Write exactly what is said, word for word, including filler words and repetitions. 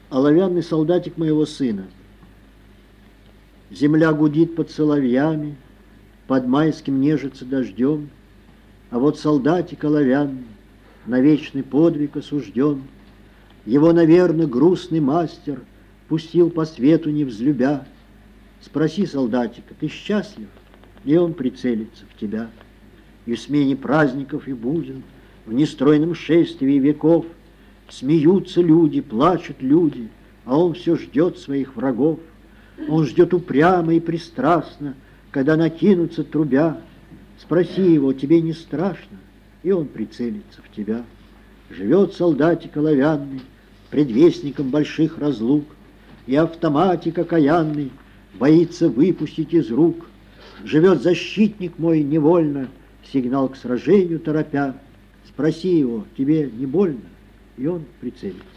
Оловянный солдатик моего сына. Земля гудит под соловьями, под майским нежится дождем, а вот солдатик оловянный на вечный подвиг осужден. Его, наверно, грустный мастер пустил по свету не взлюбя. Спроси солдатика, ты счастлив? И он прицелится в тебя. И в смене праздников и буден, в нестройном шествии веков смеются люди, плачут люди, а он все ждет своих врагов. Он ждет упрямо и пристрастно, когда накинутся трубя. Спроси его, тебе не страшно? И он прицелится в тебя. Живет солдатик оловянный, предвестником больших разлук, и автоматик окаянный боится выпустить из рук. Живет защитник мой невольно, сигнал к сражению торопя. Спроси его, тебе не больно? И он прицелится.